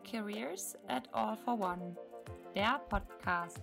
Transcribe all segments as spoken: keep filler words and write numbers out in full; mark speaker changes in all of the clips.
Speaker 1: Careers at All for One, der Podcast.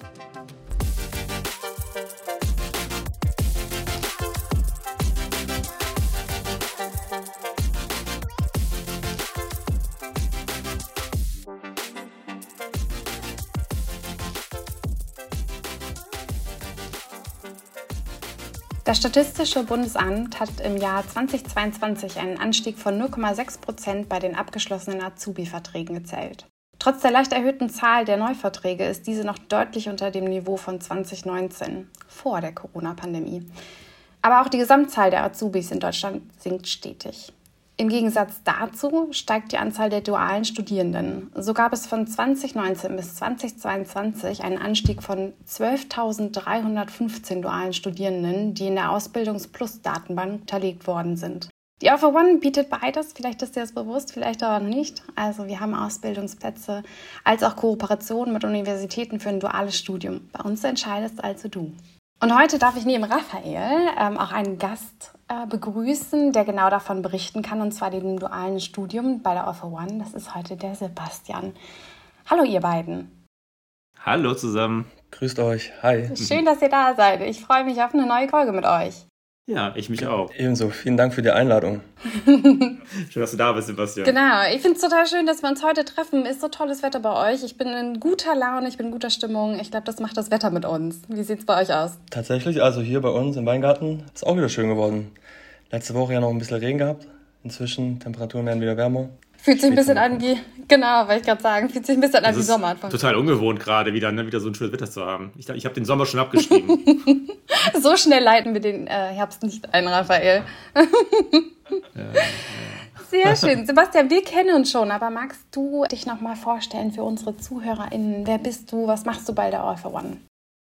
Speaker 2: Das Statistische Bundesamt hat im Jahr zweitausendzweiundzwanzig einen Anstieg von null Komma sechs Prozent bei den abgeschlossenen Azubi-Verträgen gezählt. Trotz der leicht erhöhten Zahl der Neuverträge ist diese noch deutlich unter dem Niveau von zwanzig neunzehn, vor der Corona-Pandemie. Aber auch die Gesamtzahl der Azubis in Deutschland sinkt stetig. Im Gegensatz dazu steigt die Anzahl der dualen Studierenden. So gab es von zwanzig neunzehn bis zwanzig zweiundzwanzig einen Anstieg von zwölftausenddreihundertfünfzehn dualen Studierenden, die in der Ausbildungsplus-Datenbank hinterlegt worden sind. Die All for One bietet beides, vielleicht ist dir das bewusst, vielleicht aber noch nicht. Also wir haben Ausbildungsplätze als auch Kooperationen mit Universitäten für ein duales Studium. Bei uns entscheidest also du. Und heute darf ich neben Raphael ähm, auch einen Gast äh, begrüßen, der genau davon berichten kann, und zwar dem dualen Studium bei der All for One. Das ist heute der Sebastian. Hallo ihr beiden.
Speaker 3: Hallo zusammen.
Speaker 4: Grüßt euch. Hi.
Speaker 2: Schön, dass ihr da seid. Ich freue mich auf eine neue Folge mit euch.
Speaker 3: Ja, ich mich auch.
Speaker 4: Ebenso. Vielen Dank für die Einladung.
Speaker 3: Schön, dass du da bist, Sebastian.
Speaker 2: Genau. Ich finde es total schön, dass wir uns heute treffen. Ist so tolles Wetter bei euch. Ich bin in guter Laune, ich bin in guter Stimmung. Ich glaube, das macht das Wetter mit uns. Wie sieht es bei euch aus?
Speaker 4: Tatsächlich, also hier bei uns im Weingarten ist auch wieder schön geworden. Letzte Woche ja noch ein bisschen Regen gehabt. Inzwischen, Temperaturen werden wieder wärmer.
Speaker 2: Fühlt sich ein bisschen an wie, genau, wollte ich gerade sagen, fühlt sich ein bisschen an
Speaker 3: das
Speaker 2: wie Sommer.
Speaker 3: Total ungewohnt gerade wieder, ne, wieder so ein schönes Wetter zu haben. Ich, ich habe den Sommer schon abgeschrieben.
Speaker 2: So schnell leiten wir den äh, Herbst nicht ein, Raphael.
Speaker 3: ja, ja.
Speaker 2: Sehr schön. Sebastian, wir kennen uns schon, aber magst du dich nochmal vorstellen für unsere ZuhörerInnen? Wer bist du? Was machst du bei der All for One?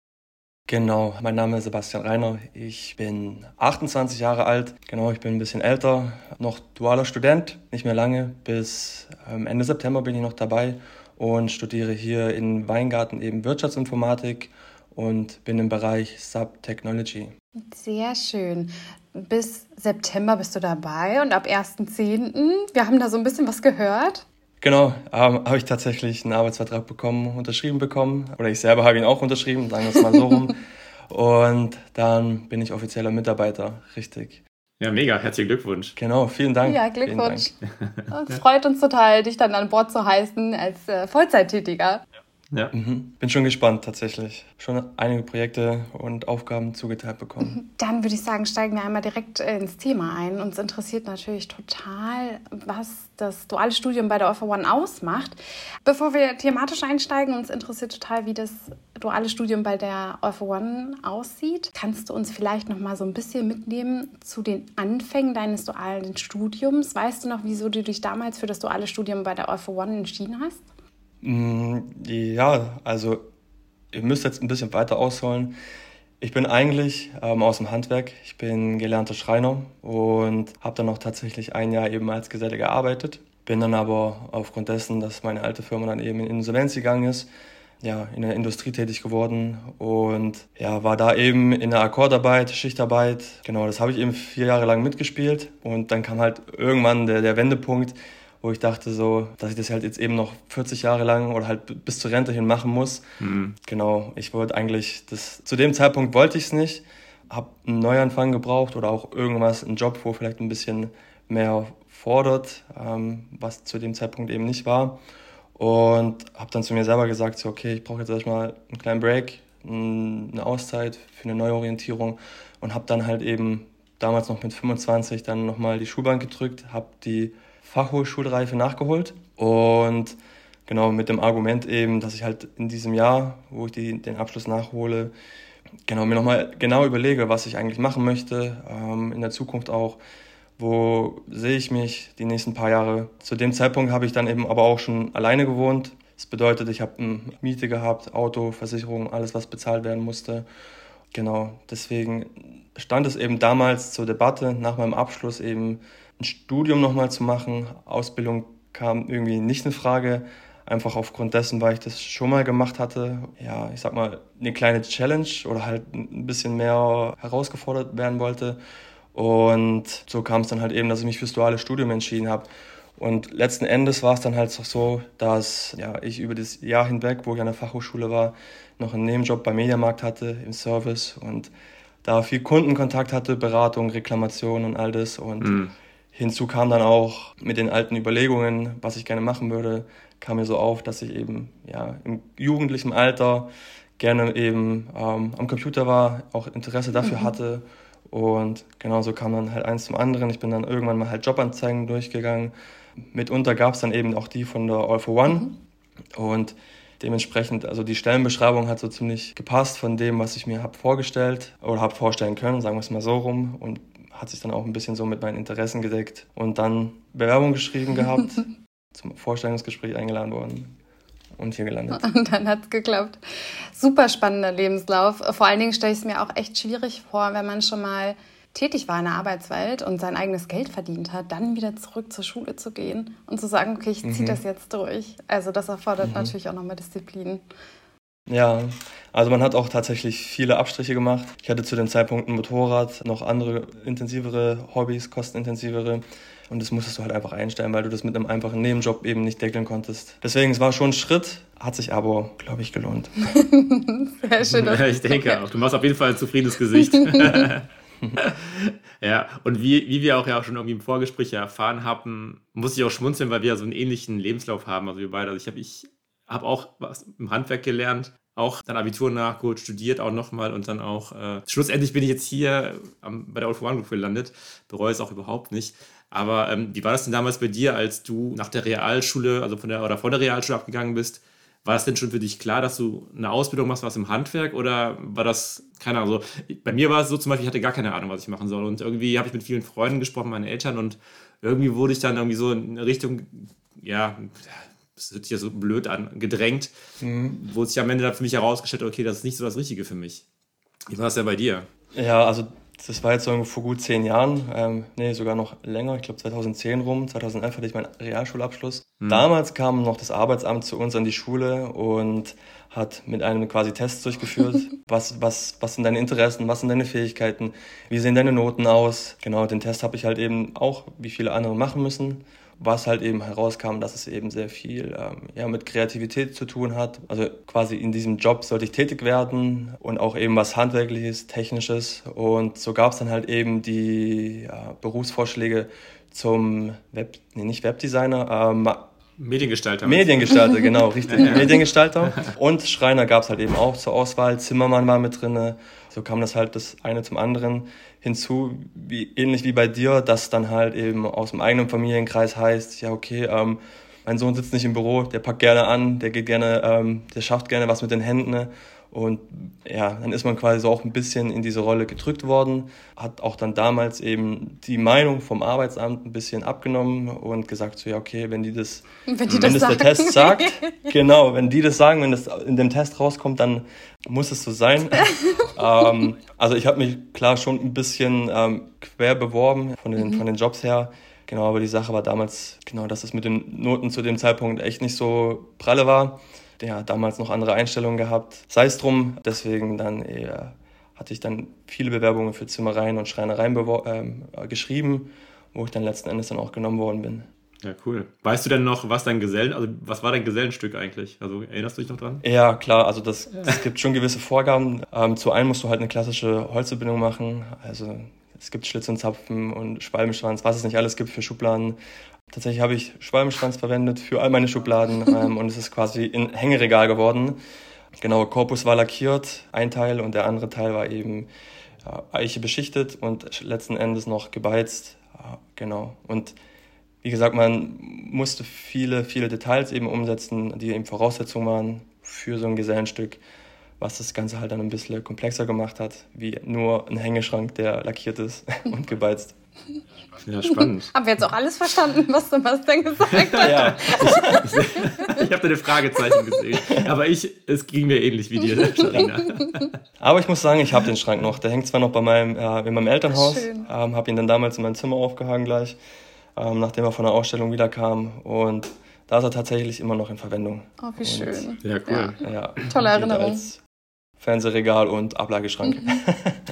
Speaker 4: Genau, mein Name ist Sebastian Reiner. Ich bin achtundzwanzig Jahre alt. Genau, ich bin ein bisschen älter, noch dualer Student, nicht mehr lange. Bis ähm, Ende September bin ich noch dabei und studiere hier in Weingarten eben Wirtschaftsinformatik und bin im Bereich Sub Technology.
Speaker 2: Sehr schön. Bis September bist du dabei und ab ersten zehnten Wir haben da so ein bisschen was gehört.
Speaker 4: Genau, ähm, habe ich tatsächlich einen Arbeitsvertrag bekommen, unterschrieben bekommen. Oder ich selber habe ihn auch unterschrieben, sagen wir es mal so rum. Und dann bin ich offizieller Mitarbeiter, richtig.
Speaker 3: Ja, mega, herzlichen Glückwunsch.
Speaker 4: Genau, vielen Dank.
Speaker 2: Ja, Glückwunsch. Dank. Freut uns total, dich dann an Bord zu heißen als äh, Vollzeittätiger.
Speaker 3: Ja.
Speaker 4: Mhm. Bin schon gespannt tatsächlich. Schon einige Projekte und Aufgaben zugeteilt bekommen.
Speaker 2: Dann würde ich sagen, steigen wir einmal direkt ins Thema ein. Uns interessiert natürlich total, was das duale Studium bei der All for One ausmacht. Bevor wir thematisch einsteigen, uns interessiert total, wie das duale Studium bei der All for One aussieht. Kannst du uns vielleicht noch mal so ein bisschen mitnehmen zu den Anfängen deines dualen Studiums? Weißt du noch, wieso du dich damals für das duale Studium bei der All for One entschieden hast?
Speaker 4: Ja, also ihr müsst jetzt ein bisschen weiter ausholen. Ich bin eigentlich ähm, aus dem Handwerk. Ich bin gelernter Schreiner und habe dann noch tatsächlich ein Jahr eben als Geselle gearbeitet. Bin dann aber aufgrund dessen, dass meine alte Firma dann eben in Insolvenz gegangen ist, ja, in der Industrie tätig geworden und ja, war da eben in der Akkordarbeit, Schichtarbeit. Genau, das habe ich eben vier Jahre lang mitgespielt und dann kam halt irgendwann der, der Wendepunkt, wo ich dachte so, dass ich das halt jetzt eben noch vierzig Jahre lang oder halt bis zur Rente hin machen muss. Mhm. Genau, ich wollte eigentlich, das zu dem Zeitpunkt wollte ich es nicht, habe einen Neuanfang gebraucht oder auch irgendwas, einen Job, wo vielleicht ein bisschen mehr fordert, ähm, was zu dem Zeitpunkt eben nicht war. Und habe dann zu mir selber gesagt, so okay, ich brauche jetzt erstmal einen kleinen Break, eine Auszeit für eine Neuorientierung und habe dann halt eben damals noch mit fünfundzwanzig dann nochmal die Schulbank gedrückt, habe die Fachhochschulreife nachgeholt und genau mit dem Argument eben, dass ich halt in diesem Jahr, wo ich die, den Abschluss nachhole, genau mir nochmal genau überlege, was ich eigentlich machen möchte, ähm, in der Zukunft auch, wo sehe ich mich die nächsten paar Jahre. Zu dem Zeitpunkt habe ich dann eben aber auch schon alleine gewohnt. Das bedeutet, ich habe eine Miete gehabt, Auto, Versicherung, alles, was bezahlt werden musste. Genau, deswegen stand es eben damals zur Debatte, nach meinem Abschluss eben ein Studium nochmal zu machen. Ausbildung kam irgendwie nicht in Frage, einfach aufgrund dessen, weil ich das schon mal gemacht hatte. Ja, ich sag mal, eine kleine Challenge oder halt ein bisschen mehr herausgefordert werden wollte. Und so kam es dann halt eben, dass ich mich fürs duale Studium entschieden habe. Und letzten Endes war es dann halt so, dass ja, ich über das Jahr hinweg, wo ich an der Fachhochschule war, noch einen Nebenjob beim Mediamarkt hatte im Service und da viel Kundenkontakt hatte, Beratung, Reklamation und all das. Und mhm. hinzu kam dann auch mit den alten Überlegungen, was ich gerne machen würde, kam mir so auf, dass ich eben ja, im jugendlichen Alter gerne eben ähm, am Computer war, auch Interesse dafür mhm. hatte. Und genauso kam dann halt eins zum anderen. Ich bin dann irgendwann mal halt Jobanzeigen durchgegangen. Mitunter gab es dann eben auch die von der All for One. Mhm. Und dementsprechend, also die Stellenbeschreibung hat so ziemlich gepasst von dem, was ich mir habe vorgestellt oder habe vorstellen können, sagen wir es mal so rum. Und hat sich dann auch ein bisschen so mit meinen Interessen gedeckt. Und dann Bewerbung geschrieben gehabt, zum Vorstellungsgespräch eingeladen worden. Und hier gelandet.
Speaker 2: Und dann hat es geklappt. Super spannender Lebenslauf. Vor allen Dingen stelle ich es mir auch echt schwierig vor, wenn man schon mal tätig war in der Arbeitswelt und sein eigenes Geld verdient hat, dann wieder zurück zur Schule zu gehen und zu sagen, okay, ich ziehe mhm. das jetzt durch. Also das erfordert mhm. natürlich auch nochmal Disziplin.
Speaker 4: Ja, also man hat auch tatsächlich viele Abstriche gemacht. Ich hatte zu dem Zeitpunkt ein Motorrad, noch andere intensivere Hobbys, kostenintensivere. Und das musstest du halt einfach einstellen, weil du das mit einem einfachen Nebenjob eben nicht deckeln konntest. Deswegen, es war schon ein Schritt, hat sich aber, glaube ich, gelohnt.
Speaker 1: Sehr schön.
Speaker 3: Ja, ich denke auch. Du machst auf jeden Fall ein zufriedenes Gesicht. Ja, und wie, wie wir auch ja auch schon irgendwie im Vorgespräch ja erfahren haben, muss ich auch schmunzeln, weil wir ja so einen ähnlichen Lebenslauf haben, also wir beide. Also ich habe ich hab auch was im Handwerk gelernt, auch dann Abitur nachgeholt, studiert auch nochmal und dann auch, äh, schlussendlich bin ich jetzt hier am, bei der All for One Group gelandet, bereue es auch überhaupt nicht. Aber ähm, wie war das denn damals bei dir, als du nach der Realschule, also von der oder von der Realschule abgegangen bist? War das denn schon für dich klar, dass du eine Ausbildung machst, was im Handwerk? Oder war das, keine Ahnung, so, bei mir war es so zum Beispiel, ich hatte gar keine Ahnung, was ich machen soll. Und irgendwie habe ich mit vielen Freunden gesprochen, meinen Eltern, und irgendwie wurde ich dann irgendwie so in eine Richtung, ja, das hört sich ja so blöd an, gedrängt, mhm. wo sich am Ende dann für mich herausgestellt hat, okay, das ist nicht so das Richtige für mich. Wie war das denn bei dir?
Speaker 4: Ja, also das war jetzt so vor gut zehn Jahren, ähm, nee, sogar noch länger, ich glaube zweitausendzehn rum, zweitausendelf hatte ich meinen Realschulabschluss. Hm. Damals kam noch das Arbeitsamt zu uns an die Schule und hat mit einem quasi Test durchgeführt, was, was, was sind deine Interessen, was sind deine Fähigkeiten, wie sehen deine Noten aus. Genau, den Test habe ich halt eben auch, wie viele andere, machen müssen. Was halt eben herauskam, dass es eben sehr viel ähm, ja, mit Kreativität zu tun hat. Also quasi in diesem Job sollte ich tätig werden und auch eben was Handwerkliches, Technisches. Und so gab es dann halt eben die ja, Berufsvorschläge zum Web, nee, nicht Webdesigner, ähm,
Speaker 3: Mediengestalter.
Speaker 4: Mediengestalter, genau, richtig. Mediengestalter. Und Schreiner gab es halt eben auch zur Auswahl. Zimmermann war mit drin. So kam das halt das eine zum anderen hinzu, wie, ähnlich wie bei dir, dass dann halt eben aus dem eigenen Familienkreis heißt, ja okay, ähm, mein Sohn sitzt nicht im Büro, der packt gerne an, der geht gerne, ähm, der schafft gerne was mit den Händen. Und ja, dann ist man quasi so auch ein bisschen in diese Rolle gedrückt worden, hat auch dann damals eben die Meinung vom Arbeitsamt ein bisschen abgenommen und gesagt so, ja okay, wenn die das, wenn, die wenn das, das der Test sagt, genau, wenn die das sagen, wenn das in dem Test rauskommt, dann muss es so sein. ähm, also ich habe mich klar schon ein bisschen ähm, quer beworben von den, mhm. von den Jobs her. Genau, aber die Sache war damals, genau, dass es mit den Noten zu dem Zeitpunkt echt nicht so pralle war. Der hat damals noch andere Einstellungen gehabt. Sei es drum, deswegen dann eher hatte ich dann viele Bewerbungen für Zimmereien und Schreinereien bewor- äh, geschrieben, wo ich dann letzten Endes dann auch genommen worden bin.
Speaker 3: Ja, cool. Weißt du denn noch, was dein Gesellen, also was war dein Gesellenstück eigentlich? Also erinnerst du dich noch dran?
Speaker 4: Ja, klar, also das, es gibt schon gewisse Vorgaben. Ähm, zu einem musst du halt eine klassische Holzverbindung machen. Also es gibt Schlitz und Zapfen und Schwalbenschwanz, was es nicht alles gibt für Schubladen. Tatsächlich habe ich Schwalbenschwanz verwendet für all meine Schubladen ähm, und es ist quasi ein Hängeregal geworden. Genau, Korpus war lackiert, ein Teil, und der andere Teil war eben ja, Eiche beschichtet und letzten Endes noch gebeizt. Ja, genau. Und wie gesagt, man musste viele, viele Details eben umsetzen, die eben Voraussetzungen waren für so ein Gesellenstück, was das Ganze halt dann ein bisschen komplexer gemacht hat, wie nur ein Hängeschrank, der lackiert ist und gebeizt.
Speaker 3: Ja, spannend.
Speaker 2: Haben wir jetzt auch alles verstanden, was du was denn gesagt hast?
Speaker 3: Ja, ich, ich, ich habe deine Fragezeichen gesehen. Aber ich, es ging mir ähnlich wie dir, Sharina.
Speaker 4: Aber ich muss sagen, ich habe den Schrank noch. Der hängt zwar noch bei meinem, äh, in meinem Elternhaus, ähm, habe ihn dann damals in mein Zimmer aufgehangen gleich, ähm, nachdem er von der Ausstellung wiederkam. Und da ist er tatsächlich immer noch in Verwendung.
Speaker 2: Oh, wie schön.
Speaker 3: Und, ja, cool.
Speaker 2: Ja. Ja, tolle Erinnerung.
Speaker 4: Als Fernsehregal und Ablageschrank. Mhm.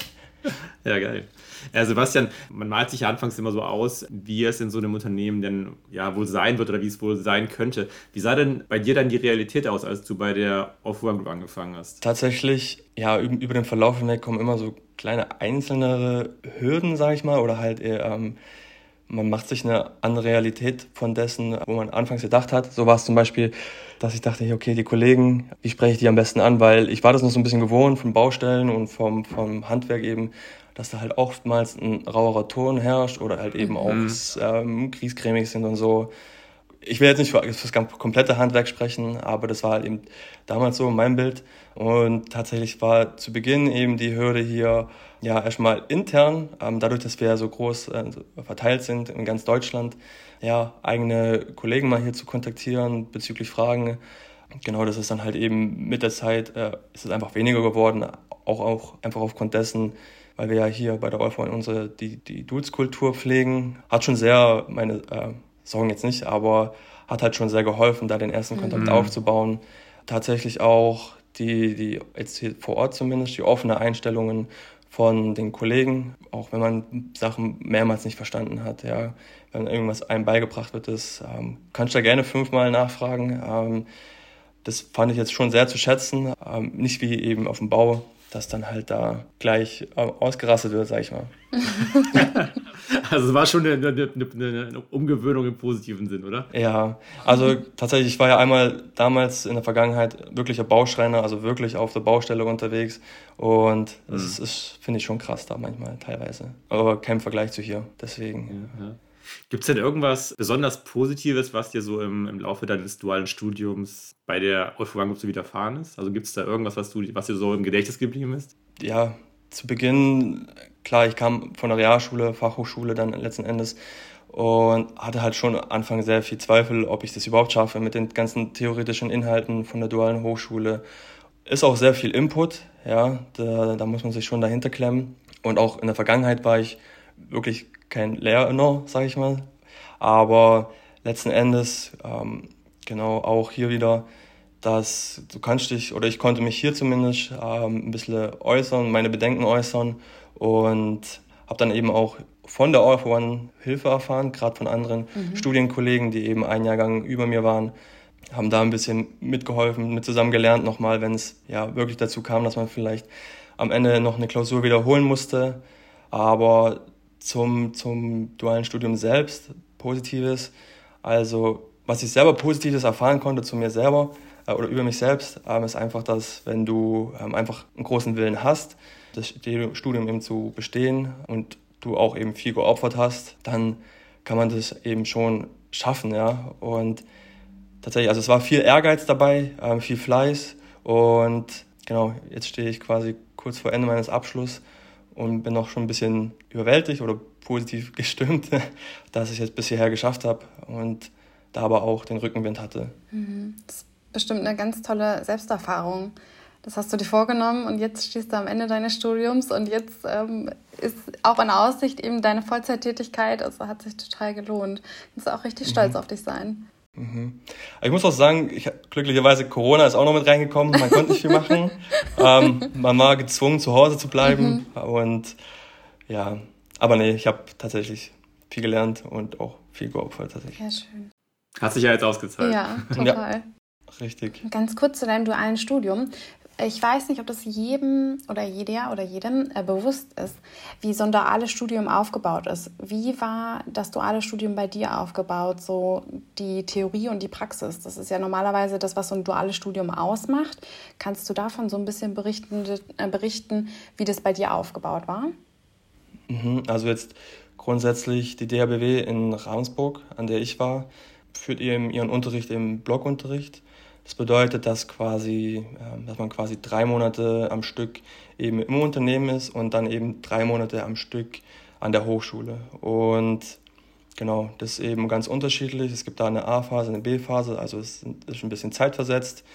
Speaker 3: Ja, geil. Ja, Sebastian, man malt sich ja anfangs immer so aus, wie es in so einem Unternehmen denn ja wohl sein wird oder wie es wohl sein könnte. Wie sah denn bei dir dann die Realität aus, als du bei der All for One Group angefangen hast?
Speaker 4: Tatsächlich, ja, über, über den Verlauf hinweg kommen immer so kleine einzelne Hürden, sage ich mal, oder halt eher, ähm, man macht sich eine andere Realität von dessen, wo man anfangs gedacht hat. So war es zum Beispiel, dass ich dachte, okay, die Kollegen, wie spreche ich die am besten an? Weil ich war das noch so ein bisschen gewohnt von Baustellen und vom, vom Handwerk eben, dass da halt oftmals ein rauerer Ton herrscht oder halt eben auch
Speaker 3: Mhm.
Speaker 4: ähm, griesgrämig sind und so. Ich will jetzt nicht für das komplette Handwerk sprechen, aber das war halt eben damals so mein Bild. Und tatsächlich war zu Beginn eben die Hürde hier, ja, erstmal intern, ähm, dadurch, dass wir ja so groß äh, verteilt sind in ganz Deutschland, ja, eigene Kollegen mal hier zu kontaktieren bezüglich Fragen. Genau, das ist dann halt eben mit der Zeit, äh, ist es einfach weniger geworden, auch, auch einfach aufgrund dessen, weil wir ja hier bei der All for One unsere, die, die Dudes-Kultur pflegen. Hat schon sehr, meine äh, Sorgen jetzt nicht, aber hat halt schon sehr geholfen, da den ersten Kontakt
Speaker 3: Mhm.
Speaker 4: aufzubauen. Tatsächlich auch die, die, jetzt hier vor Ort zumindest, die offene Einstellungen von den Kollegen, auch wenn man Sachen mehrmals nicht verstanden hat, ja, wenn irgendwas einem beigebracht wird, das ähm, kannst du da gerne fünfmal nachfragen. Ähm, das fand ich jetzt schon sehr zu schätzen, ähm, nicht wie eben auf dem Bau, dass dann halt da gleich äh, ausgerastet wird, sag ich mal.
Speaker 3: Also es war schon eine, eine, eine, eine Umgewöhnung im positiven Sinn, oder?
Speaker 4: Ja, also tatsächlich, ich war ja einmal damals in der Vergangenheit wirklicher Bauschreiner, also wirklich auf der Baustelle unterwegs und das ist, ist finde ich, schon krass da manchmal teilweise, aber kein Vergleich zu hier, deswegen.
Speaker 3: Ja, ja. Gibt es denn irgendwas besonders Positives, was dir so im, im Laufe deines dualen Studiums bei der All for One Group so widerfahren ist? Also gibt es da irgendwas, was, du, was dir so im Gedächtnis geblieben ist?
Speaker 4: Ja, zu Beginn, klar, ich kam von der Realschule, Fachhochschule dann letzten Endes und hatte halt schon am Anfang sehr viel Zweifel, ob ich das überhaupt schaffe mit den ganzen theoretischen Inhalten von der dualen Hochschule. Ist auch sehr viel Input, ja, da, da muss man sich schon dahinter klemmen. Und auch in der Vergangenheit war ich wirklich kein Lerner, sage ich mal. Aber letzten Endes, ähm, genau, auch hier wieder, dass du kannst dich, oder ich konnte mich hier zumindest ähm, ein bisschen äußern, meine Bedenken äußern und habe dann eben auch von der All for One Hilfe erfahren, gerade von anderen mhm. Studienkollegen, die eben einen Jahrgang über mir waren, haben da ein bisschen mitgeholfen, mit zusammen gelernt nochmal, wenn es ja wirklich dazu kam, dass man vielleicht am Ende noch eine Klausur wiederholen musste. Aber zum, zum dualen Studium selbst, Positives, also was ich selber Positives erfahren konnte zu mir selber äh, oder über mich selbst, ähm, ist einfach, dass wenn du ähm, einfach einen großen Willen hast, das Studium eben zu bestehen und du auch eben viel geopfert hast, dann kann man das eben schon schaffen, ja. Und tatsächlich, also es war viel Ehrgeiz dabei, ähm, viel Fleiß und genau, jetzt stehe ich quasi kurz vor Ende meines Abschlusses und bin noch schon ein bisschen überwältigt oder positiv gestimmt, dass ich es bis hierher geschafft habe und da aber auch den Rückenwind hatte.
Speaker 2: Das ist bestimmt eine ganz tolle Selbsterfahrung. Das hast du dir vorgenommen und jetzt stehst du am Ende deines Studiums und jetzt ähm, ist auch in Aussicht eben deine Vollzeittätigkeit, also hat sich total gelohnt. Du kannst auch richtig stolz mhm. auf dich sein.
Speaker 4: Mhm. Ich muss auch sagen, ich, glücklicherweise Corona ist auch noch mit reingekommen, man konnte nicht viel machen. ähm, man war gezwungen, zu Hause zu bleiben mhm. und ja, aber nee, ich habe tatsächlich viel gelernt und auch viel geopfert tatsächlich.
Speaker 2: Ja, schön.
Speaker 3: Hat sich ja jetzt ausgezahlt.
Speaker 2: Ja, total.
Speaker 4: Ja, richtig.
Speaker 2: Ganz kurz zu deinem dualen Studium. Ich weiß nicht, ob das jedem oder jeder oder jedem äh, bewusst ist, wie so ein duales Studium aufgebaut ist. Wie war das duale Studium bei dir aufgebaut, so die Theorie und die Praxis? Das ist ja normalerweise das, was so ein duales Studium ausmacht. Kannst du davon so ein bisschen berichten, äh, berichten, wie das bei dir aufgebaut war?
Speaker 4: Mhm, also jetzt grundsätzlich die D H B W in Ravensburg, an der ich war, führt eben ihren Unterricht im Blockunterricht. Das bedeutet, dass quasi, dass man quasi drei Monate am Stück eben im Unternehmen ist und dann eben drei Monate am Stück an der Hochschule. Und genau, das ist eben ganz unterschiedlich. Es gibt da eine A-Phase, eine B-Phase, also es ist ein bisschen zeitversetzt.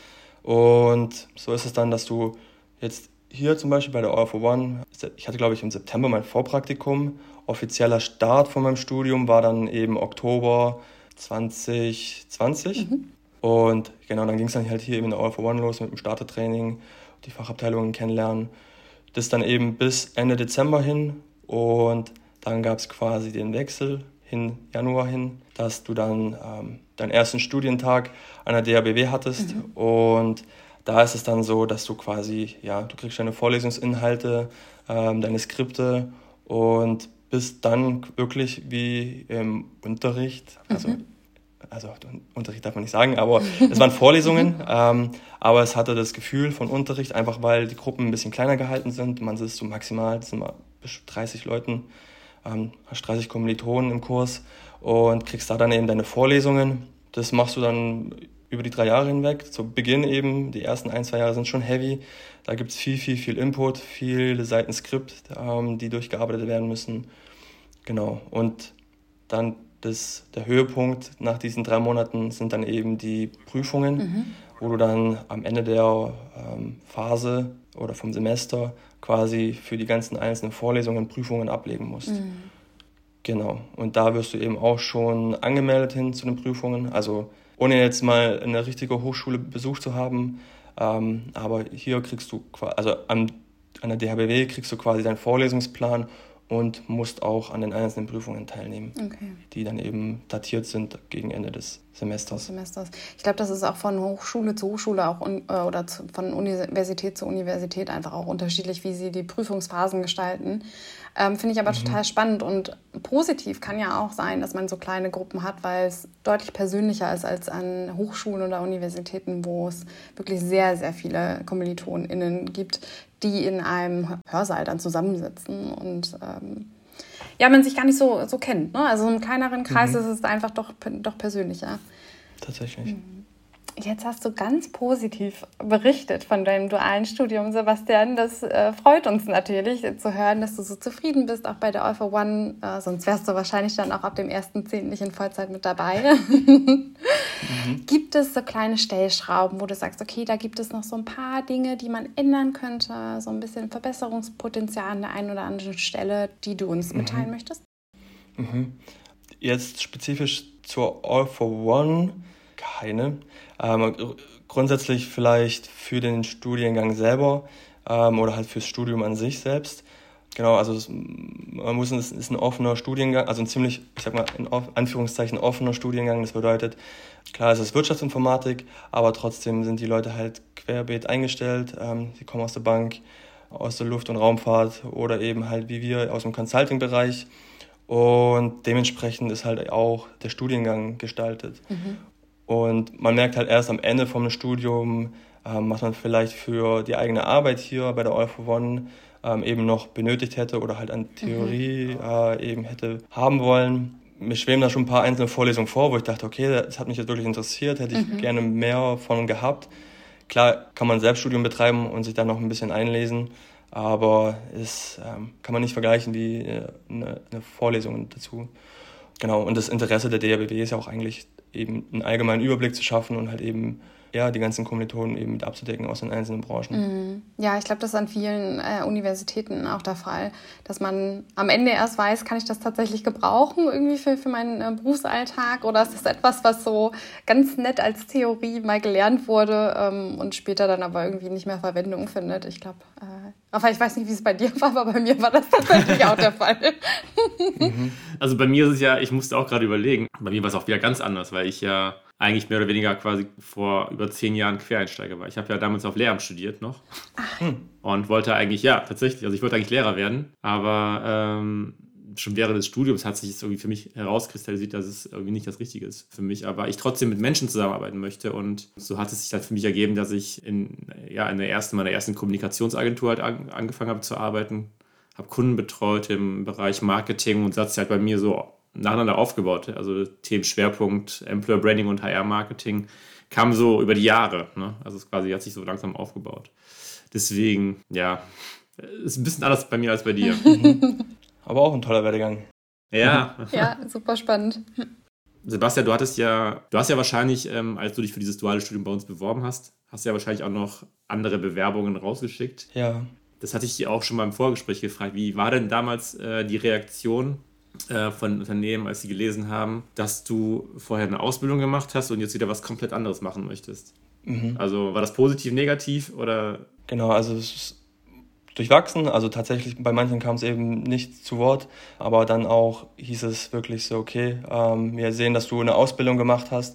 Speaker 4: Und so ist es dann, dass du jetzt hier zum Beispiel bei der All for One, ich hatte glaube ich im September mein Vorpraktikum, offizieller Start von meinem Studium war dann eben Oktober zwanzig zwanzig. Mhm. Und genau, dann ging es dann halt hier eben in der All for One los mit dem Startertraining, die Fachabteilungen kennenlernen. das dann eben bis Ende Dezember hin und dann gab es quasi den Wechsel hin Januar hin, dass du dann ähm, deinen ersten Studientag an der D H B W hattest mhm. und da ist es dann so, dass du quasi, ja, du kriegst deine Vorlesungsinhalte, ähm, deine Skripte und bist dann wirklich wie im Unterricht, also, mhm. also Unterricht darf man nicht sagen, aber es waren Vorlesungen, ähm, aber es hatte das Gefühl von Unterricht, einfach weil die Gruppen ein bisschen kleiner gehalten sind. Man sitzt so maximal, das sind mal bis dreißig Leuten, ähm, hast dreißig Kommilitonen im Kurs und kriegst da dann eben deine Vorlesungen. Das machst du dann über die drei Jahre hinweg. Zu Beginn eben, die ersten ein, zwei Jahre sind schon heavy. Da gibt es viel, viel, viel Input, viele Seiten Skript, ähm, die durchgearbeitet werden müssen. Genau. Und dann das, der Höhepunkt nach diesen drei Monaten sind dann eben die Prüfungen, mhm. wo du dann am Ende der ähm, Phase oder vom Semester quasi für die ganzen einzelnen Vorlesungen Prüfungen ablegen musst. Mhm. Genau. Und da wirst du eben auch schon angemeldet hin zu den Prüfungen. Also ohne jetzt mal eine richtige Hochschule besucht zu haben, ähm, aber hier kriegst du, also an, an der D H B W kriegst du quasi deinen Vorlesungsplan und musst auch an den einzelnen Prüfungen teilnehmen, okay. die dann eben datiert sind gegen Ende des Semesters.
Speaker 2: Semesters. Ich glaube, das ist auch von Hochschule zu Hochschule auch un, äh, oder zu, von Universität zu Universität einfach auch unterschiedlich, wie sie die Prüfungsphasen gestalten. Ähm, Finde ich aber mhm. total spannend und positiv kann ja auch sein, dass man so kleine Gruppen hat, weil es deutlich persönlicher ist als an Hochschulen oder Universitäten, wo es wirklich sehr, sehr viele KommilitonInnen gibt, die in einem Hörsaal dann zusammensitzen und ähm, ja, man sich gar nicht so, so kennt. Ne? Also im kleineren Kreis mhm. ist es einfach doch, doch persönlicher.
Speaker 4: Tatsächlich.
Speaker 2: Jetzt hast du ganz positiv berichtet von deinem dualen Studium, Sebastian. Das äh, freut uns natürlich zu hören, dass du so zufrieden bist, auch bei der All for One. Äh, sonst wärst du wahrscheinlich dann auch ab dem ersten zehnten nicht in Vollzeit mit dabei. mhm. Gibt es so kleine Stellschrauben, wo du sagst, okay, da gibt es noch so ein paar Dinge, die man ändern könnte, so ein bisschen Verbesserungspotenzial an der einen oder anderen Stelle, die du uns mhm. mitteilen möchtest?
Speaker 4: Mhm. Jetzt spezifisch zur All for One keine. Ähm, grundsätzlich vielleicht für den Studiengang selber ähm, oder halt fürs Studium an sich selbst. Genau, also es, man muss, es ist ein offener Studiengang, also ein ziemlich, ich sag mal, in Anführungszeichen offener Studiengang. Das bedeutet, klar, es ist Wirtschaftsinformatik, aber trotzdem sind die Leute halt querbeet eingestellt. Ähm, sie kommen aus der Bank, aus der Luft- und Raumfahrt oder eben halt wie wir aus dem Consulting-Bereich. Und dementsprechend ist halt auch der Studiengang gestaltet. Mhm. Und man merkt halt erst am Ende vom Studium, ähm, was man vielleicht für die eigene Arbeit hier bei der All for One ähm, eben noch benötigt hätte oder halt an Theorie mhm. äh, eben hätte haben wollen. Mir schweben da schon ein paar einzelne Vorlesungen vor, wo ich dachte, okay, das hat mich jetzt wirklich interessiert, hätte ich mhm. gerne mehr von gehabt. Klar kann man Selbststudium betreiben und sich dann noch ein bisschen einlesen, aber es ähm, kann man nicht vergleichen wie äh, eine, eine Vorlesung dazu. Genau, und das Interesse der D H B W ist ja auch eigentlich eben einen allgemeinen Überblick zu schaffen und halt eben ja, die ganzen Kommilitonen eben mit abzudecken aus den einzelnen Branchen.
Speaker 2: Ja, ich glaube, das ist an vielen äh, Universitäten auch der Fall, dass man am Ende erst weiß, kann ich das tatsächlich gebrauchen irgendwie für, für meinen äh, Berufsalltag oder ist das etwas, was so ganz nett als Theorie mal gelernt wurde ähm, und später dann aber irgendwie nicht mehr Verwendung findet. Ich glaube, äh, Rafa, ich weiß nicht, wie es bei dir war, aber bei mir war das tatsächlich auch der Fall.
Speaker 3: Mhm. Also bei mir ist es ja, ich musste auch gerade überlegen, bei mir war es auch wieder ganz anders, weil ich ja eigentlich mehr oder weniger quasi vor über zehn Jahren Quereinsteiger war. Ich habe ja damals auf Lehramt studiert noch Ach. und wollte eigentlich, ja, tatsächlich, also ich wollte eigentlich Lehrer werden, aber ähm, schon während des Studiums hat sich das irgendwie für mich herauskristallisiert, dass es irgendwie nicht das Richtige ist für mich, aber ich trotzdem mit Menschen zusammenarbeiten möchte und so hat es sich dann für mich ergeben, dass ich in, ja, in der ersten, meiner ersten Kommunikationsagentur halt an, angefangen habe zu arbeiten, habe Kunden betreut im Bereich Marketing und das hat sich halt bei mir so nacheinander aufgebaut. Also Themenschwerpunkt Employer Branding und H R-Marketing kam so über die Jahre. Ne? Also es quasi hat sich so langsam aufgebaut. Deswegen, ja, ist ein bisschen anders bei mir als bei dir.
Speaker 4: Aber auch ein toller Werdegang.
Speaker 3: Ja.
Speaker 2: Ja, super spannend.
Speaker 3: Sebastian, du hattest ja, du hast ja wahrscheinlich, ähm, als du dich für dieses duale Studium bei uns beworben hast, hast du ja wahrscheinlich auch noch andere Bewerbungen rausgeschickt.
Speaker 4: Ja.
Speaker 3: Das hatte ich dir auch schon mal im Vorgespräch gefragt. Wie war denn damals äh, die Reaktion von Unternehmen, als sie gelesen haben, dass du vorher eine Ausbildung gemacht hast und jetzt wieder was komplett anderes machen möchtest? Mhm. Also war das positiv, negativ oder?
Speaker 4: Genau, also es ist durchwachsen. Also tatsächlich bei manchen kam es eben nicht zu Wort, aber dann auch hieß es wirklich so, okay, ähm, wir sehen, dass du eine Ausbildung gemacht hast,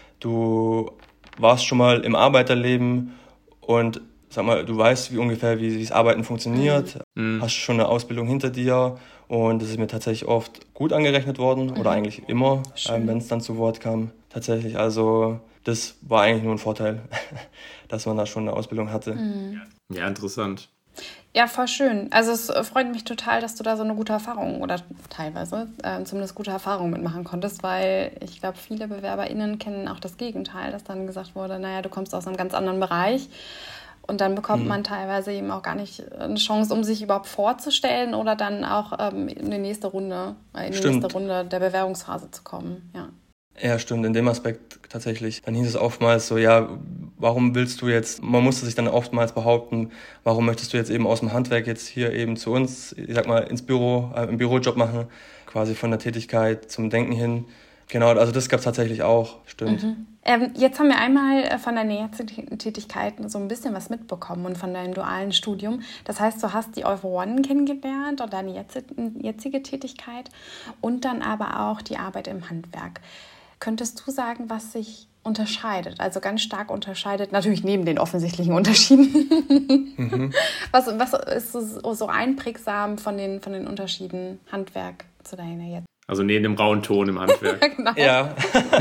Speaker 4: du warst schon mal im Arbeiterleben und sag mal, du weißt wie ungefähr, wie das Arbeiten funktioniert, mhm. hast schon eine Ausbildung hinter dir und das ist mir tatsächlich oft gut angerechnet worden mhm. oder eigentlich immer, ähm, wenn es dann zu Wort kam. Tatsächlich, also das war eigentlich nur ein Vorteil, dass man da schon eine Ausbildung hatte.
Speaker 3: Mhm. Ja, interessant.
Speaker 2: Ja, voll schön. Also es freut mich total, dass du da so eine gute Erfahrung oder teilweise äh, zumindest gute Erfahrung mitmachen konntest, weil ich glaube, viele BewerberInnen kennen auch das Gegenteil, dass dann gesagt wurde, naja, du kommst aus einem ganz anderen Bereich und dann bekommt mhm. man teilweise eben auch gar nicht eine Chance, um sich überhaupt vorzustellen oder dann auch ähm, in die nächste Runde, in die
Speaker 4: Stimmt.
Speaker 2: nächste Runde der Bewerbungsphase zu kommen. Ja.
Speaker 4: Ja, stimmt, in dem Aspekt tatsächlich. Dann hieß es oftmals so, ja, warum willst du jetzt, man musste sich dann oftmals behaupten, warum möchtest du jetzt eben aus dem Handwerk jetzt hier eben zu uns, ich sag mal, ins Büro, äh, im Bürojob machen, quasi von der Tätigkeit zum Denken hin. Genau, also das gab es tatsächlich auch, stimmt. Mhm.
Speaker 2: Ähm, jetzt haben wir einmal von deiner jetzigen Tätigkeit so ein bisschen was mitbekommen und von deinem dualen Studium. Das heißt, du hast die All for One kennengelernt oder deine jetzige Tätigkeit und dann aber auch die Arbeit im Handwerk. Könntest du sagen, was sich unterscheidet, also ganz stark unterscheidet, natürlich neben den offensichtlichen Unterschieden. Mhm. Was, was ist so, so einprägsam von den, von den Unterschieden Handwerk zu deiner jetzt?
Speaker 3: Also neben dem rauen Ton im Handwerk.
Speaker 2: Genau.
Speaker 4: Ja,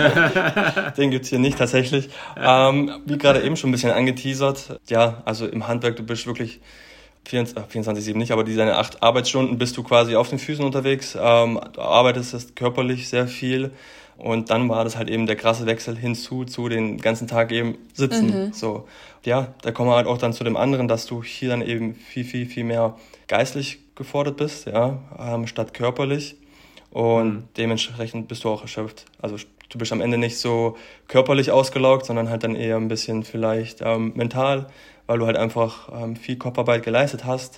Speaker 4: den gibt es hier nicht tatsächlich. Ja. Ähm, wie gerade eben schon ein bisschen angeteasert, ja, also im Handwerk, du bist wirklich vierundzwanzig sieben nicht, aber die deine acht Arbeitsstunden bist du quasi auf den Füßen unterwegs, ähm, du arbeitest körperlich sehr viel. Und dann war das halt eben der krasse Wechsel hinzu zu den ganzen Tag eben sitzen. Mhm. So, ja, da kommen wir halt auch dann zu dem anderen, dass du hier dann eben viel, viel, viel mehr geistlich gefordert bist, ja, ähm, statt körperlich. Und mhm. dementsprechend bist du auch erschöpft. Also du bist am Ende nicht so körperlich ausgelaugt, sondern halt dann eher ein bisschen vielleicht ähm, mental, weil du halt einfach ähm, viel Kopfarbeit geleistet hast.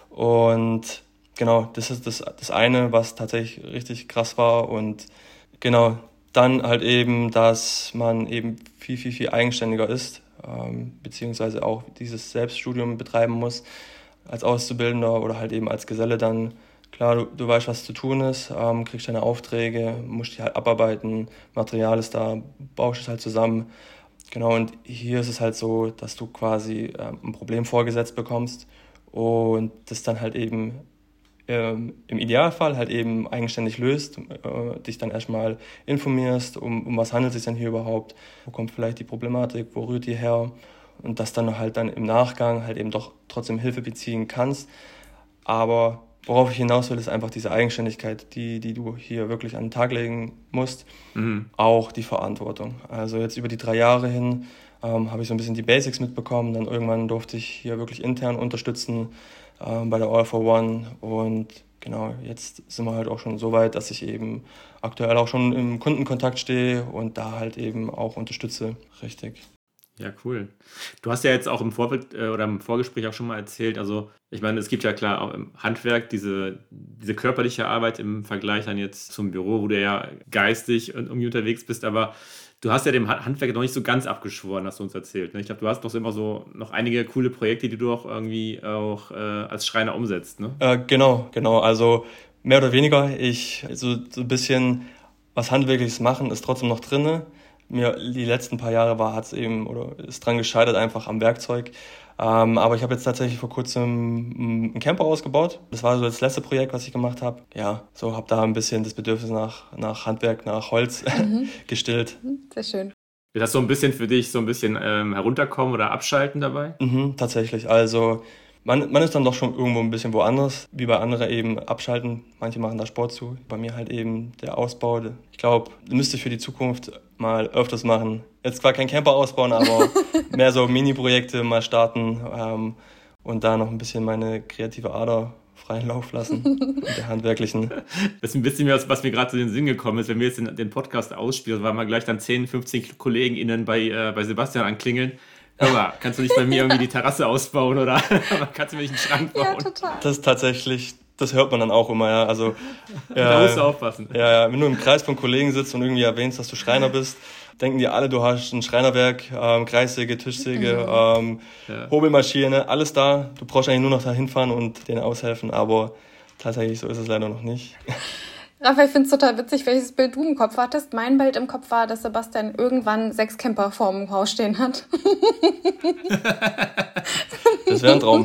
Speaker 4: Und genau, das ist das, das eine, was tatsächlich richtig krass war. Und genau, dann halt eben, dass man eben viel, viel, viel eigenständiger ist, ähm, beziehungsweise auch dieses Selbststudium betreiben muss als Auszubildender oder halt eben als Geselle dann. Klar, du, du weißt, was zu tun ist, ähm, kriegst deine Aufträge, musst die halt abarbeiten, Material ist da, baust es halt zusammen. Genau, und hier ist es halt so, dass du quasi ähm, ein Problem vorgesetzt bekommst und das dann halt eben ähm, im Idealfall halt eben eigenständig löst, äh, dich dann erstmal informierst, um, um was handelt es sich denn hier überhaupt, wo kommt vielleicht die Problematik, wo rührt die her und das dann halt dann im Nachgang halt eben doch trotzdem Hilfe beziehen kannst, aber worauf ich hinaus will, ist einfach diese Eigenständigkeit, die, die du hier wirklich an den Tag legen musst. Mhm. Auch die Verantwortung. Also jetzt über die drei Jahre hin ähm, habe ich so ein bisschen die Basics mitbekommen. Dann irgendwann durfte ich hier wirklich intern unterstützen ähm, bei der All for One. Und genau, jetzt sind wir halt auch schon so weit, dass ich eben aktuell auch schon im Kundenkontakt stehe und da halt eben auch unterstütze. Richtig.
Speaker 3: Ja, cool. Du hast ja jetzt auch im Vorfeld äh, oder im Vorgespräch auch schon mal erzählt, also ich meine, es gibt ja klar auch im Handwerk diese, diese körperliche Arbeit im Vergleich dann jetzt zum Büro, wo du ja geistig irgendwie unterwegs bist, aber du hast ja dem Handwerk noch nicht so ganz abgeschworen, hast du uns erzählt. Ne? Ich glaube, du hast noch so immer so noch einige coole Projekte, die du auch irgendwie auch äh, als Schreiner umsetzt, ne?
Speaker 4: Äh, genau, genau. Also mehr oder weniger, ich so, so ein bisschen was Handwerkliches machen, ist trotzdem noch drin. Mir die letzten paar Jahre war hat's eben oder ist dran gescheitert einfach am Werkzeug. Ähm, aber ich habe jetzt tatsächlich vor kurzem einen Camper ausgebaut. Das war so das letzte Projekt, was ich gemacht habe. Ja, so habe da ein bisschen das Bedürfnis nach, nach Handwerk, nach Holz mhm. gestillt.
Speaker 2: Sehr schön.
Speaker 3: Wird das so ein bisschen für dich so ein bisschen ähm, herunterkommen oder abschalten dabei?
Speaker 4: Mhm, tatsächlich. Also man, man ist dann doch schon irgendwo ein bisschen woanders, wie bei anderen eben abschalten. Manche machen da Sport zu. Bei mir halt eben der Ausbau. Ich glaube, müsste ich für die Zukunft mal öfters machen. Jetzt zwar kein Camper ausbauen, aber mehr so Mini-Projekte mal starten ähm, und da noch ein bisschen meine kreative Ader freien Lauf lassen mit der handwerklichen.
Speaker 3: Das ist ein bisschen mehr, was mir gerade zu den Sinn gekommen ist, wenn wir jetzt den, den Podcast ausspielen, weil mal gleich dann zehn, fünfzehn KollegInnen bei, äh, bei Sebastian anklingeln. Hör mal, kannst du nicht bei mir irgendwie die Terrasse ausbauen oder kannst du mir nicht einen Schrank bauen?
Speaker 2: Ja, total.
Speaker 4: Das ist tatsächlich, das hört man dann auch immer, ja. Also,
Speaker 3: ja, da musst du aufpassen.
Speaker 4: Ja, ja, wenn du im Kreis von Kollegen sitzt und irgendwie erwähnst, dass du Schreiner bist, denken die alle, du hast ein Schreinerwerk, ähm, Kreissäge, Tischsäge,
Speaker 3: mhm.
Speaker 4: ähm,
Speaker 3: ja.
Speaker 4: Hobelmaschine, alles da. Du brauchst eigentlich nur noch da hinfahren und denen aushelfen, aber tatsächlich so ist es leider noch nicht.
Speaker 2: Raphael, ich finde es total witzig, welches Bild du im Kopf hattest. Mein Bild im Kopf war, dass Sebastian irgendwann sechs Camper vor dem Haus stehen hat.
Speaker 4: Das wäre ein Traum.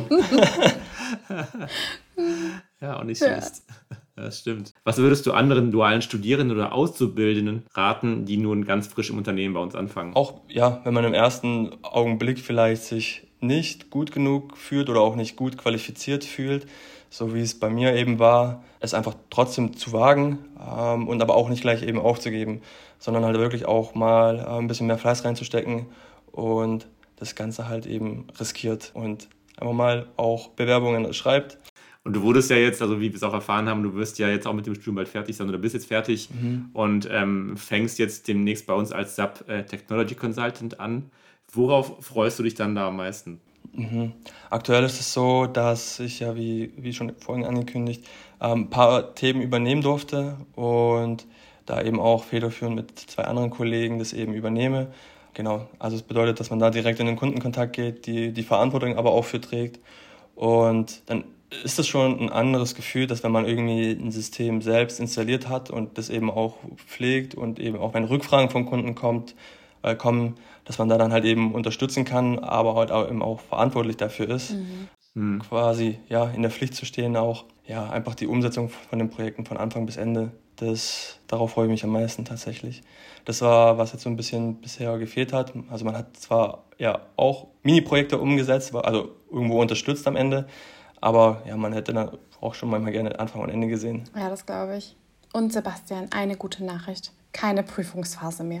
Speaker 3: Ja, auch nicht schlecht. Ja. Das stimmt. Was würdest du anderen dualen Studierenden oder Auszubildenden raten, die nun ganz frisch im Unternehmen bei uns anfangen?
Speaker 4: Auch, ja, wenn man im ersten Augenblick vielleicht sich nicht gut genug fühlt oder auch nicht gut qualifiziert fühlt, so wie es bei mir eben war, es einfach trotzdem zu wagen ähm, und aber auch nicht gleich eben aufzugeben, sondern halt wirklich auch mal äh, ein bisschen mehr Fleiß reinzustecken und das Ganze halt eben riskiert und einfach mal auch Bewerbungen schreibt.
Speaker 3: Und du wurdest ja jetzt, also wie wir es auch erfahren haben, du wirst ja jetzt auch mit dem Studium bald fertig sein oder bist jetzt fertig mhm. und ähm, fängst jetzt demnächst bei uns als S A P äh, Technology Consultant an. Worauf freust du dich dann da am meisten?
Speaker 4: Mhm. Aktuell ist es so, dass ich ja, wie, wie schon vorhin angekündigt, ein ähm, paar Themen übernehmen durfte und da eben auch federführend mit zwei anderen Kollegen das eben übernehme. Genau, also es bedeutet, dass man da direkt in den Kundenkontakt geht, die, die Verantwortung aber auch für trägt und dann ist das schon ein anderes Gefühl, dass wenn man irgendwie ein System selbst installiert hat und das eben auch pflegt und eben auch wenn Rückfragen vom Kunden kommt, äh, kommen, dass man da dann halt eben unterstützen kann, aber halt auch eben auch verantwortlich dafür ist, mhm. quasi ja in der Pflicht zu stehen, auch ja einfach die Umsetzung von den Projekten von Anfang bis Ende. Das, darauf freue ich mich am meisten tatsächlich. Das war, was jetzt so ein bisschen bisher gefehlt hat. Also man hat zwar ja auch Mini-Projekte umgesetzt, also irgendwo unterstützt am Ende, aber ja, man hätte dann auch schon manchmal gerne Anfang und Ende gesehen.
Speaker 2: Ja, das glaube ich. Und Sebastian, eine gute Nachricht. Keine Prüfungsphase mehr.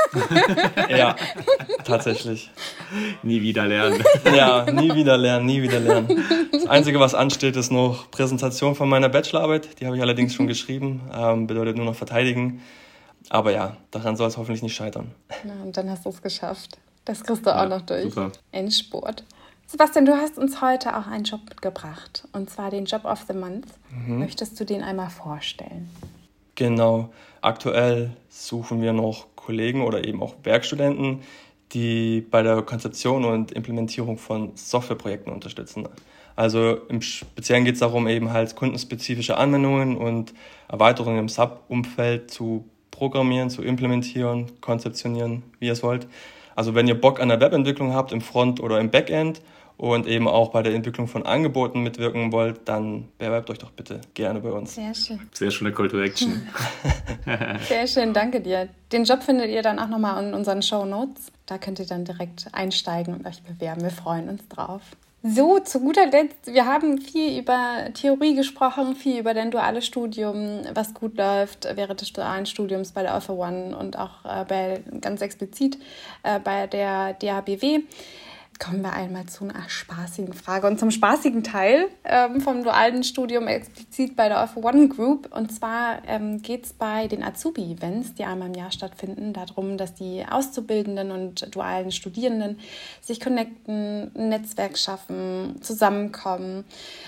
Speaker 4: Ja, tatsächlich.
Speaker 3: Nie wieder lernen.
Speaker 4: Ja, nie wieder lernen, nie wieder lernen. Das Einzige, was ansteht, ist noch Präsentation von meiner Bachelorarbeit. Die habe ich allerdings schon geschrieben. Ähm, bedeutet nur noch verteidigen. Aber ja, daran soll es hoffentlich nicht scheitern.
Speaker 2: Na, und dann hast du es geschafft. Das kriegst du ja, auch noch durch.
Speaker 3: Super.
Speaker 2: Endspurt. Sebastian, du hast uns heute auch einen Job mitgebracht. Und zwar den Job of the Month. Mhm. Möchtest du den einmal vorstellen?
Speaker 4: Genau. Aktuell suchen wir noch Kollegen oder eben auch Werkstudenten, die bei der Konzeption und Implementierung von Softwareprojekten unterstützen. Also im Speziellen geht es darum, eben halt kundenspezifische Anwendungen und Erweiterungen im S A P-Umfeld zu programmieren, zu implementieren, konzeptionieren, wie ihr es wollt. Also wenn ihr Bock an der Webentwicklung habt, im Front- oder im Backend und eben auch bei der Entwicklung von Angeboten mitwirken wollt, dann bewerbt euch doch bitte gerne bei uns.
Speaker 2: Sehr schön.
Speaker 3: Sehr schöne Call to Action.
Speaker 2: Sehr schön, danke dir. Den Job findet ihr dann auch nochmal in unseren Shownotes. Da könnt ihr dann direkt einsteigen und euch bewerben. Wir freuen uns drauf. So, zu guter Letzt, wir haben viel über Theorie gesprochen, viel über dein duales Studium, was gut läuft während des dualen Studiums bei der All for One und auch äh, bei, ganz explizit äh, bei der D A B W. Kommen wir einmal zu einer spaßigen Frage und zum spaßigen Teil ähm, vom dualen Studium explizit bei der All for One Group. Und zwar ähm, geht es bei den Azubi-Events, die einmal im Jahr stattfinden, darum, dass die Auszubildenden und dualen Studierenden sich connecten, ein Netzwerk schaffen, zusammenkommen.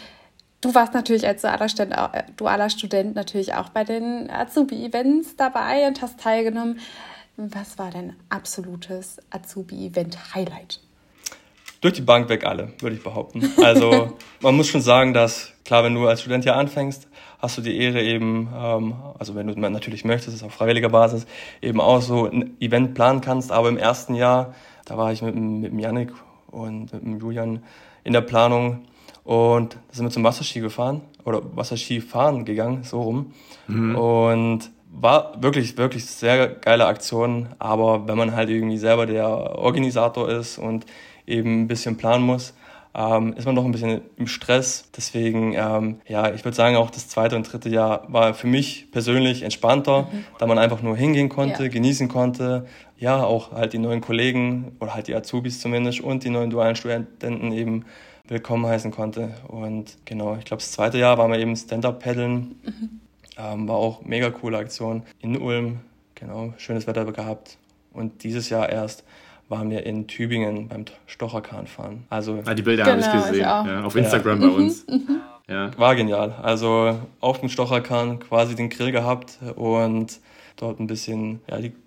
Speaker 2: Du warst natürlich als dualer Student, dualer Student natürlich auch bei den Azubi-Events dabei und hast teilgenommen. Was war dein absolutes Azubi-Event-Highlight?
Speaker 4: Durch die Bank weg alle, würde ich behaupten. Also man muss schon sagen, dass, klar, wenn du als Student hier anfängst, hast du die Ehre eben, ähm, also wenn du natürlich möchtest, ist auf freiwilliger Basis, eben auch so ein Event planen kannst. Aber im ersten Jahr, da war ich mit, mit dem Yannick und mit dem Julian in der Planung und da sind wir zum Wasserski gefahren oder Wasserskifahren gegangen, so rum. Mhm. Und war wirklich, wirklich sehr geile Aktion. Aber wenn man halt irgendwie selber der Organisator ist und eben ein bisschen planen muss, ähm, ist man doch ein bisschen im Stress. Deswegen, ähm, ja, ich würde sagen, auch das zweite und dritte Jahr war für mich persönlich entspannter, mhm. da man einfach nur hingehen konnte, ja. genießen konnte. Ja, auch halt die neuen Kollegen oder halt die Azubis zumindest und die neuen dualen Studenten eben willkommen heißen konnte. Und genau, ich glaube, das zweite Jahr waren wir eben Stand-Up-Paddeln. Mhm. Ähm, war auch mega coole Aktion in Ulm. Genau, schönes Wetter gehabt. Und dieses Jahr erst waren wir in Tübingen beim Stocherkahn fahren. Also,
Speaker 3: ah, die Bilder
Speaker 2: genau,
Speaker 3: habe ich gesehen,
Speaker 2: ich
Speaker 3: ja, auf Instagram ja. bei uns. Ja.
Speaker 4: War genial. Also auf dem Stocherkahn quasi den Grill gehabt und dort ein bisschen ja, die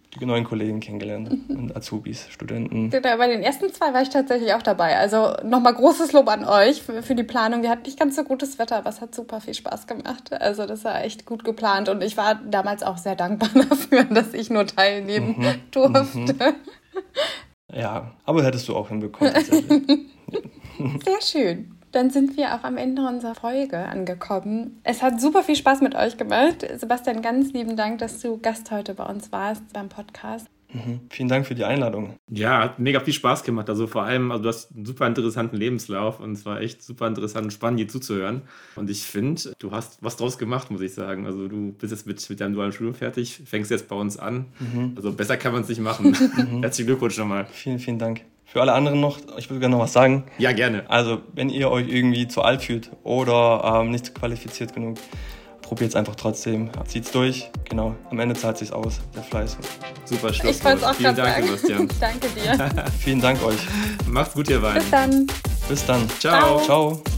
Speaker 4: die neuen Kollegen kennengelernt und Azubis, Studenten.
Speaker 2: Bei den ersten zwei war ich tatsächlich auch dabei. Also nochmal großes Lob an euch für, für die Planung. Wir hatten nicht ganz so gutes Wetter, aber es hat super viel Spaß gemacht. Also das war echt gut geplant und ich war damals auch sehr dankbar dafür, dass ich nur teilnehmen
Speaker 4: Mhm,
Speaker 2: durfte.
Speaker 4: mhm. Ja, aber hättest du auch hinbekommen. tatsächlich.
Speaker 2: Sehr schön. Dann sind wir auch am Ende unserer Folge angekommen. Es hat super viel Spaß mit euch gemacht. Sebastian, ganz lieben Dank, dass du Gast heute bei uns warst beim Podcast.
Speaker 4: Mhm. Vielen Dank für die Einladung.
Speaker 3: Ja, hat mega viel Spaß gemacht. Also vor allem, also du hast einen super interessanten Lebenslauf und es war echt super interessant und spannend, dir zuzuhören. Und ich finde, du hast was draus gemacht, muss ich sagen. Also du bist jetzt mit, mit deinem dualen Studium fertig, fängst jetzt bei uns an.
Speaker 4: Mhm.
Speaker 3: Also besser kann man es nicht machen. Herzlichen Glückwunsch nochmal.
Speaker 4: Vielen, vielen Dank. Für alle anderen noch, ich würde gerne noch was sagen.
Speaker 3: Ja, gerne.
Speaker 4: Also, wenn ihr euch irgendwie zu alt fühlt oder ähm, nicht qualifiziert genug, probiert es einfach trotzdem. Zieht's durch. Genau. Am Ende zahlt sich's aus, der Fleiß.
Speaker 3: Super Schluss.
Speaker 2: Ich wollte es auch
Speaker 3: Vielen
Speaker 2: gerade
Speaker 3: Dank,
Speaker 2: sagen.
Speaker 3: Sebastian.
Speaker 2: Ich danke dir.
Speaker 4: Vielen Dank euch.
Speaker 3: Macht's gut, ihr beiden.
Speaker 2: Bis dann.
Speaker 4: Bis dann.
Speaker 3: Ciao.
Speaker 4: Ciao.